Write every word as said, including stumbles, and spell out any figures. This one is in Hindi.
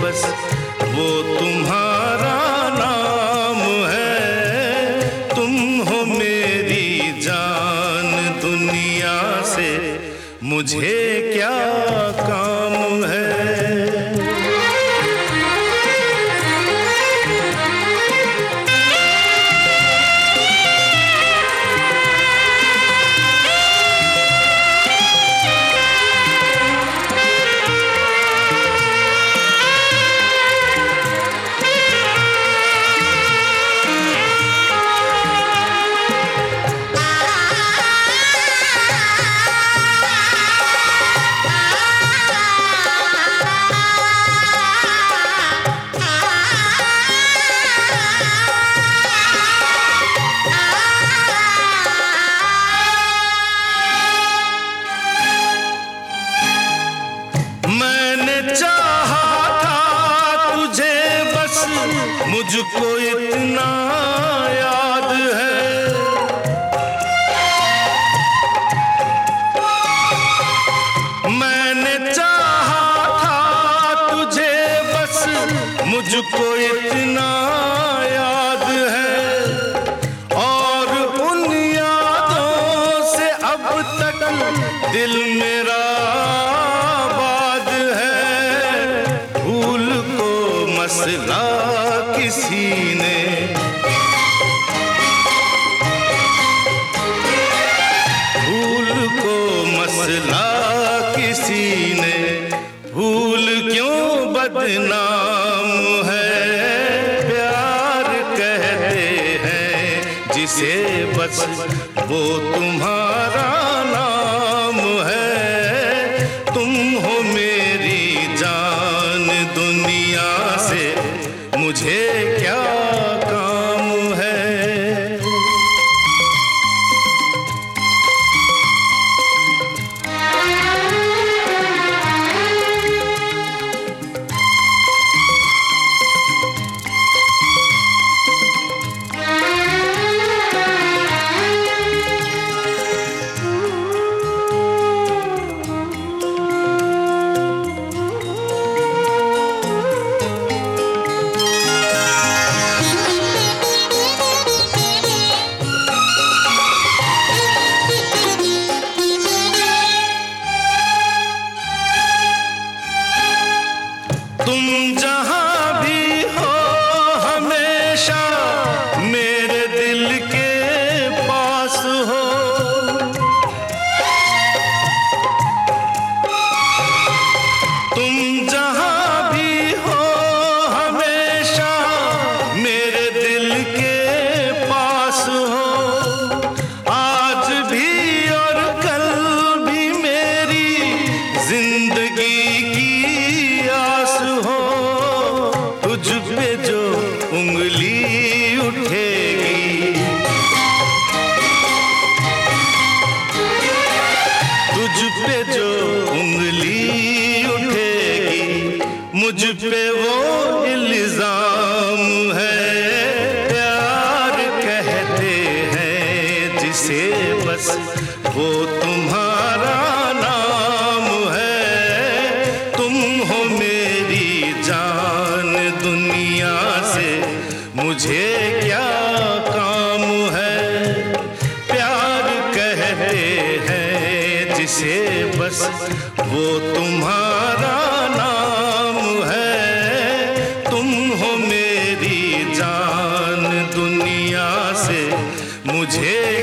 बस वो तुम्हारा नाम है। तुम हो मेरी जान, दुनिया से मुझे क्या काम है। मुझको इतना याद है, मैंने चाहा था तुझे बस, मुझको इतना याद है। और उन यादों से अब तक दिल मेरा आबाद है। भूल को मसला किसी ने, भूल को मसला किसी ने, भूल क्यों बदनाम है। प्यार कहते हैं जिसे बस वो तुम्हारा नाम है। तुम हो मेरी जान, दुनिया से मुझे क्या काम है। तुम जहां भी हो हमेशा मेरे दिल के पास हो। तुम जहां भी हो हमेशा मेरे दिल के पास हो। आज भी और कल भी मेरी जिंदगी की तुझ पे जो उंगली उठेगी, तुझ पे जो उंगली उठेगी, मुझ पे वो इल्जाम है। प्यार कहते हैं जिसे बस वो तुम्हारा नाम है। तुम हो मेरी जान, दुनिया से मुझे क्या काम है। प्यार कहते हैं जिसे बस वो तुम्हारा नाम है। तुम हो मेरी जान, दुनिया से मुझे